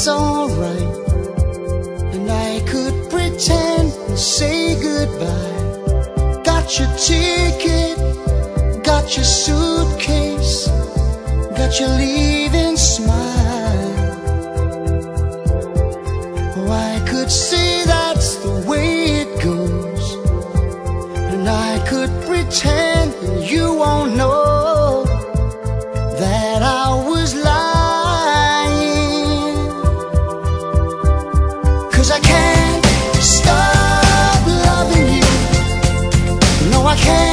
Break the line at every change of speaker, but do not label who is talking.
it's alright, and I could pretend and say goodbye. Got your ticket, got your suitcase, got your leaving smile. Oh, I could say that's the way it goes, and I could pretend and you won't know that I was lying. 'Cause I can't stop loving you. No, I can't.